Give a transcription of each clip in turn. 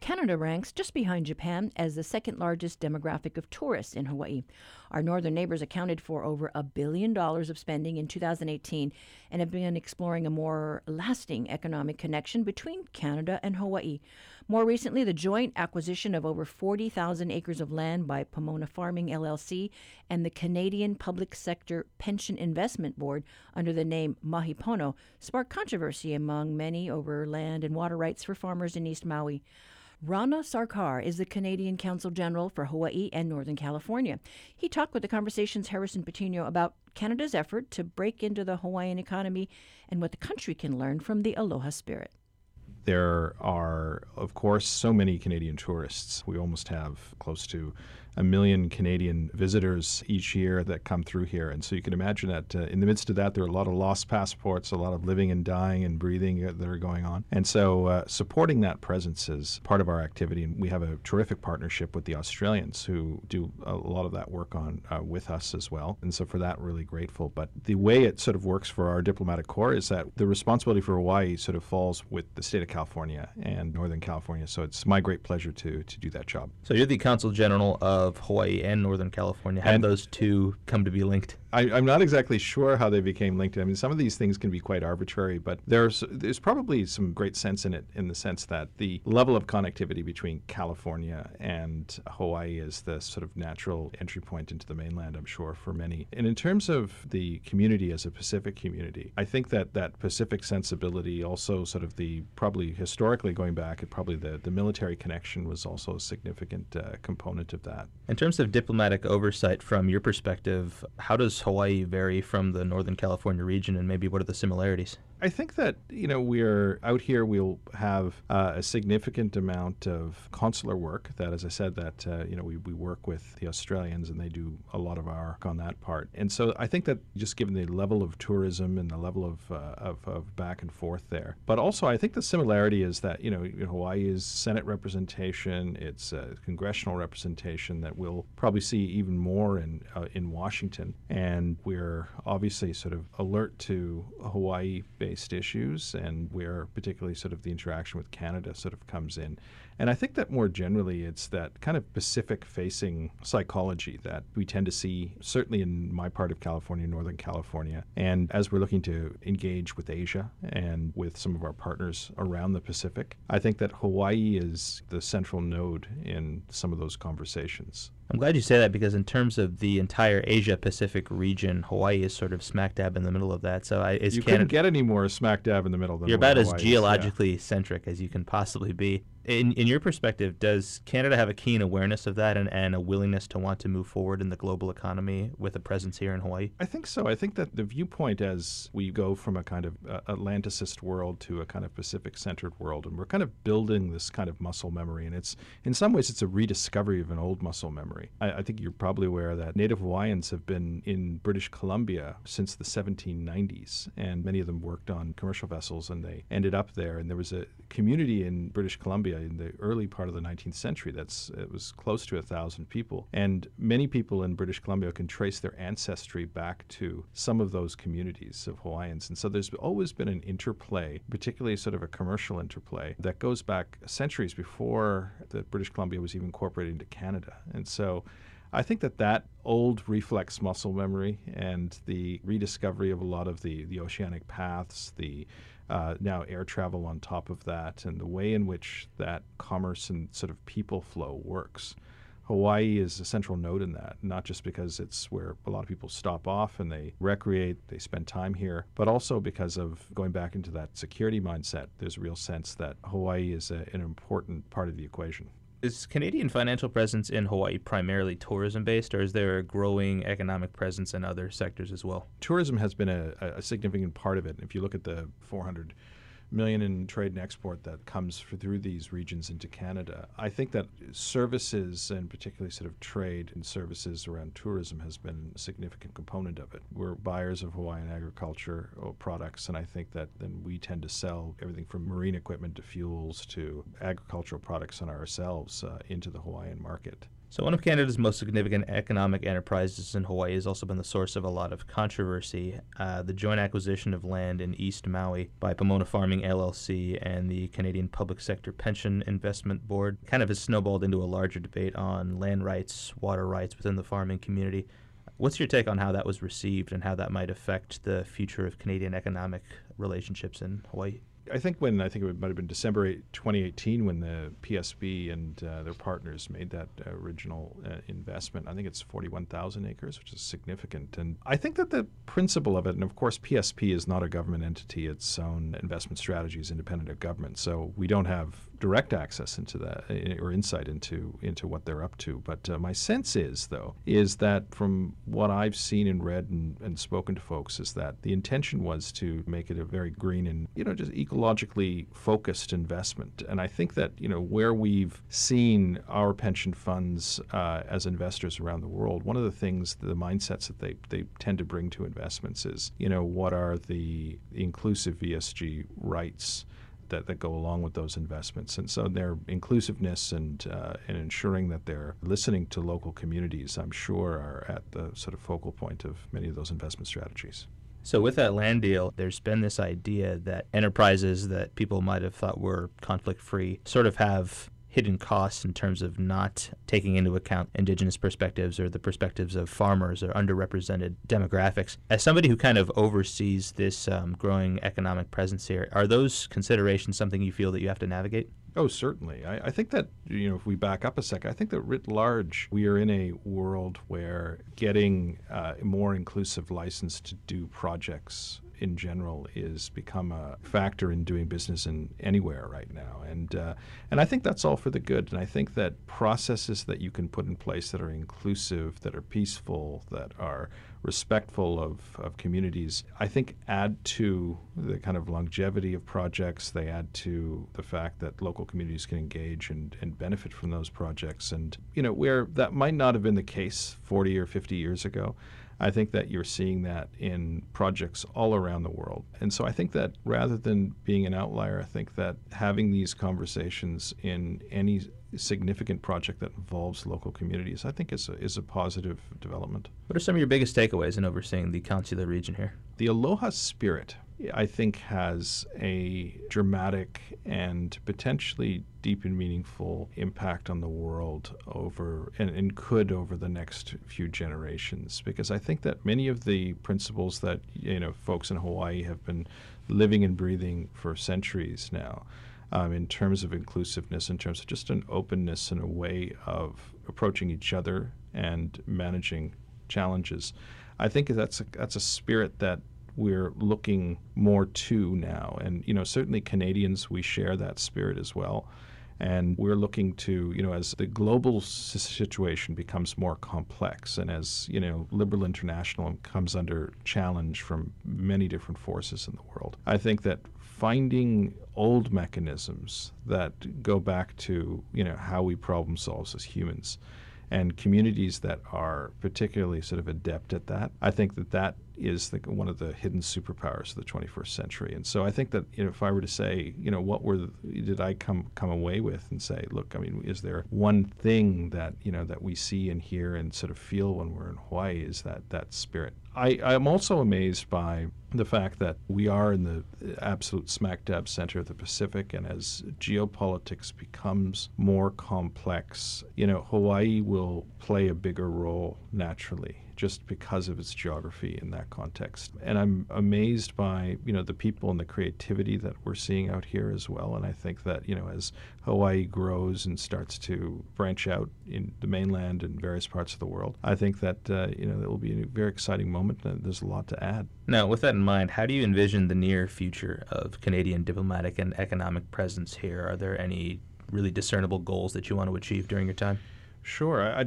Canada ranks just behind Japan as the second largest demographic of tourists in Hawaii. Our northern neighbors accounted for over $1 billion of spending in 2018 and have been exploring a more lasting economic connection between Canada and Hawaii. More recently, the joint acquisition of over 40,000 acres of land by Pomona Farming LLC and the Canadian Public Sector Pension Investment Board under the name Mahipono sparked controversy among many over land and water rights for farmers in East Maui. Rana Sarkar is the Canadian Counsel General for Hawaii and Northern California. He talked with the Conversation's Harrison Patino about Canada's effort to break into the Hawaiian economy and what the country can learn from the aloha spirit. There are, of course, so many Canadian tourists. We almost have close to 1 million Canadian visitors each year that come through here. And so you can imagine that in the midst of that, there are a lot of lost passports, a lot of living and dying and breathing that are going on. And so supporting that presence is part of our activity. And we have a terrific partnership with the Australians who do a lot of that work on with us as well. And so for that, really grateful. But the way it sort of works for our diplomatic corps is that the responsibility for Hawaii sort of falls with the state of California and Northern California. So it's my great pleasure to do that job. So you're the Consul General of Hawaii and Northern California. How did those two come to be linked? I'm not exactly sure how they became linked. I mean, some of these things can be quite arbitrary, but there's probably some great sense in it, in the sense that the level of connectivity between California and Hawaii is the sort of natural entry point into the mainland, I'm sure, for many. And in terms of the community as a Pacific community, I think that that Pacific sensibility, also sort of the, probably historically going back, probably the military connection was also a significant component of that. In terms of diplomatic oversight from your perspective, how does Hawaii vary from the Northern California region, and maybe what are the similarities? I think that, we're out here, we'll have a significant amount of consular work that, as I said, that, we work with the Australians and they do a lot of our work on that part. And so I think that just given the level of tourism and the level of back and forth there. But also I think the similarity is that, Hawaii is Senate representation, it's congressional representation that we'll probably see even more in Washington. And we're obviously sort of alert to Hawaii-based issues, and where particularly sort of the interaction with Canada sort of comes in. And I think that more generally it's that kind of Pacific-facing psychology that we tend to see, certainly in my part of California, Northern California. And as we're looking to engage with Asia and with some of our partners around the Pacific, I think that Hawaii is the central node in some of those conversations. I'm glad you say that, because in terms of the entire Asia-Pacific region, Hawaii is sort of smack dab in the middle of that. So you couldn't get any more smack dab in the middle than you're about as Hawaii geologically centric as you can possibly be. In your perspective, does Canada have a keen awareness of that and a willingness to want to move forward in the global economy with a presence here in Hawaii? I think so. I think that the viewpoint as we go from a kind of Atlanticist world to a kind of Pacific-centered world, and we're kind of building this kind of muscle memory, and it's in some ways it's a rediscovery of an old muscle memory. I think you're probably aware that Native Hawaiians have been in British Columbia since the 1790s, and many of them worked on commercial vessels, and they ended up there. And there was a community in British Columbia in the early part of the 19th century it was close to 1,000 people. And many people in British Columbia can trace their ancestry back to some of those communities of Hawaiians. And so there's always been an interplay, particularly sort of a commercial interplay, that goes back centuries before the British Columbia was even incorporated into Canada. And so I think that old reflex muscle memory and the rediscovery of a lot of the oceanic paths, the now air travel on top of that, and the way in which that commerce and sort of people flow works. Hawaii is a central node in that, not just because it's where a lot of people stop off and they recreate, they spend time here, but also because of going back into that security mindset. There's a real sense that Hawaii is an important part of the equation. Is Canadian financial presence in Hawaii primarily tourism-based, or is there a growing economic presence in other sectors as well? Tourism has been a significant part of it. If you look at the $400 million in trade and export that comes through these regions into Canada, I think that services, and particularly sort of trade and services around tourism, has been a significant component of it. We're buyers of Hawaiian agriculture products, and I think that then we tend to sell everything from marine equipment to fuels to agricultural products on ourselves into the Hawaiian market. So one of Canada's most significant economic enterprises in Hawaii has also been the source of a lot of controversy. The joint acquisition of land in East Maui by Pomona Farming LLC and the Canadian Public Sector Pension Investment Board kind of has snowballed into a larger debate on land rights, water rights within the farming community. What's your take on how that was received and how that might affect the future of Canadian economic relationships in Hawaii? I think it might have been December 2018 when the PSB and their partners made that original investment. I think it's 41,000 acres, which is significant. And I think that the principle of it, and of course PSP is not a government entity, its own investment strategy is independent of government, so we don't have direct access into that or insight into what they're up to. But my sense is that from what I've seen and read and spoken to folks is that the intention was to make it a very green and, just ecologically focused investment. And I think that, where we've seen our pension funds as investors around the world, one of the things, the mindsets that they tend to bring to investments is, what are the inclusive ESG rights that go along with those investments. And so their inclusiveness and ensuring that they're listening to local communities, I'm sure, are at the sort of focal point of many of those investment strategies. So with that land deal, there's been this idea that enterprises that people might have thought were conflict-free sort of have hidden costs in terms of not taking into account indigenous perspectives or the perspectives of farmers or underrepresented demographics. As somebody who kind of oversees this growing economic presence here, are those considerations something you feel that you have to navigate? Oh, certainly. I think that, if we back up a second, I think that writ large, we are in a world where getting a more inclusive license to do projects in general is become a factor in doing business in anywhere right now. And I think that's all for the good. And I think that processes that you can put in place that are inclusive, that are peaceful, that are respectful of communities, I think add to the kind of longevity of projects. They add to the fact that local communities can engage and benefit from those projects. And, where that might not have been the case 40 or 50 years ago, I think that you're seeing that in projects all around the world. And so I think that rather than being an outlier, I think that having these conversations in any significant project that involves local communities, I think is a positive development. What are some of your biggest takeaways in overseeing the consular region here? The aloha spirit, I think, has a dramatic and potentially deep and meaningful impact on the world and could over the next few generations, because I think that many of the principles that folks in Hawaii have been living and breathing for centuries now, in terms of inclusiveness, in terms of just an openness and a way of approaching each other and managing challenges, I think that's a spirit that we're looking more to now. And, certainly Canadians, we share that spirit as well. And we're looking to, as the global situation becomes more complex and as, liberal international comes under challenge from many different forces in the world, I think that finding old mechanisms that go back to, how we problem solve as humans and communities that are particularly sort of adept at that, I think that is one of the hidden superpowers of the 21st century. And so I think that if I were to say, what did I come away with and say, look, is there one thing that that we see and hear and sort of feel when we're in Hawaii, is that spirit. I'm also amazed by the fact that we are in the absolute smack dab center of the Pacific, and as geopolitics becomes more complex, Hawaii will play a bigger role naturally, just because of its geography in that context. And I'm amazed by, the people and the creativity that we're seeing out here as well. And I think that, as Hawaii grows and starts to branch out in the mainland and various parts of the world, I think that, it will be a very exciting moment, and there's a lot to add. Now, with that in mind, how do you envision the near future of Canadian diplomatic and economic presence here? Are there any really discernible goals that you want to achieve during your time? Sure.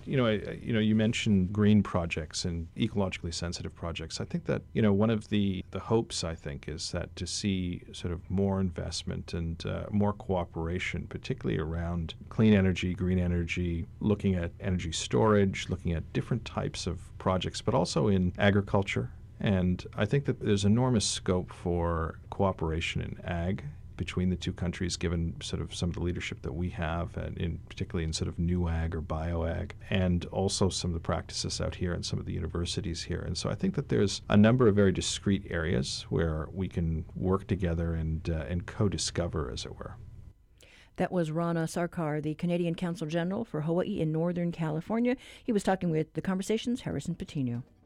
You mentioned green projects and ecologically sensitive projects. I think that, one of the hopes, I think, is that to see sort of more investment and more cooperation, particularly around clean energy, green energy, looking at energy storage, looking at different types of projects, but also in agriculture. And I think that there's enormous scope for cooperation in ag, between the two countries, given sort of some of the leadership that we have, and particularly in sort of new ag or bioag, and also some of the practices out here and some of the universities here. And so I think that there's a number of very discrete areas where we can work together and co-discover, as it were. That was Rana Sarkar, the Canadian Consul General for Hawaii in Northern California. He was talking with The Conversation's Harrison Patino.